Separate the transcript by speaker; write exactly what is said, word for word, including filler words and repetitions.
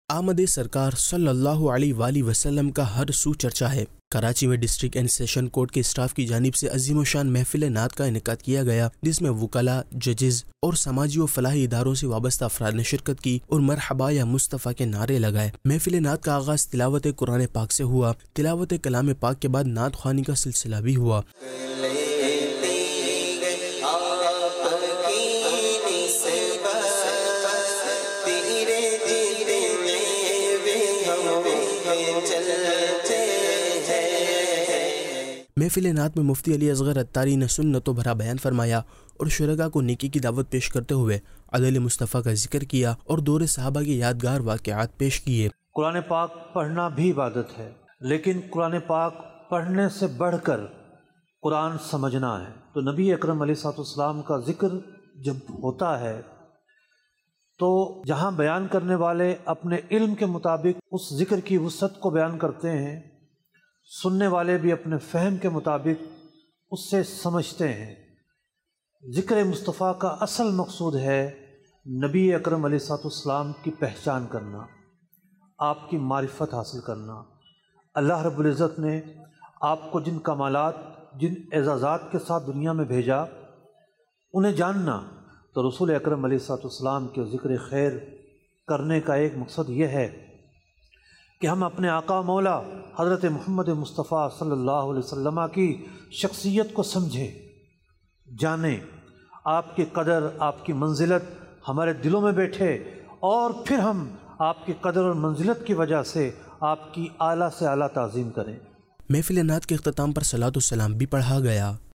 Speaker 1: آمد سرکار صلی اللہ علیہ وآلہ وسلم کا ہر سو چرچا ہے۔ کراچی میں ڈسٹرکٹ اینڈ سیشن کورٹ کے اسٹاف کی جانب سے عظیم و شان محفل نعت کا انعقاد کیا گیا، جس میں وکلاء، ججز اور سماجی و فلاحی اداروں سے وابستہ افراد نے شرکت کی اور مرحبا یا مصطفیٰ کے نعرے لگائے۔ محفل نعت کا آغاز تلاوت قرآن پاک سے ہوا۔ تلاوت کلام پاک کے بعد نعت خوانی کا سلسلہ بھی ہوا۔ محفل نعت میں مفتی علی اصغر عطاری نے سنت و بھرا بیان فرمایا اور شرکاء کو نیکی کی دعوت پیش کرتے ہوئے عدل مصطفیٰ کا ذکر کیا اور دور صحابہ کے یادگار واقعات پیش کیے۔
Speaker 2: قرآن پاک پڑھنا بھی عبادت ہے، لیکن قرآن پاک پڑھنے سے بڑھ کر قرآن سمجھنا ہے۔ تو نبی اکرم علیہ الصلوۃ والسلام کا ذکر جب ہوتا ہے تو جہاں بیان کرنے والے اپنے علم کے مطابق اس ذکر کی وسعت کو بیان کرتے ہیں، سننے والے بھی اپنے فہم کے مطابق اس سے سمجھتے ہیں۔ ذکر مصطفیٰ کا اصل مقصود ہے نبی اکرم علیہ الصلوۃ والسلام کی پہچان کرنا، آپ کی معرفت حاصل کرنا۔ اللہ رب العزت نے آپ کو جن کمالات، جن اعزازات کے ساتھ دنیا میں بھیجا، انہیں جاننا۔ تو رسول اکرم علیہ الصلوۃ والسلام کے ذکر خیر کرنے کا ایک مقصد یہ ہے کہ ہم اپنے آقا مولا حضرت محمد مصطفیٰ صلی اللہ علیہ وسلم کی شخصیت کو سمجھیں، جانیں، آپ کی قدر، آپ کی منزلت ہمارے دلوں میں بیٹھے، اور پھر ہم آپ کی قدر اور منزلت کی وجہ سے آپ کی اعلیٰ سے اعلیٰ تعظیم کریں۔
Speaker 1: محفل نعت کے اختتام پر صلاۃ و سلام بھی پڑھا گیا۔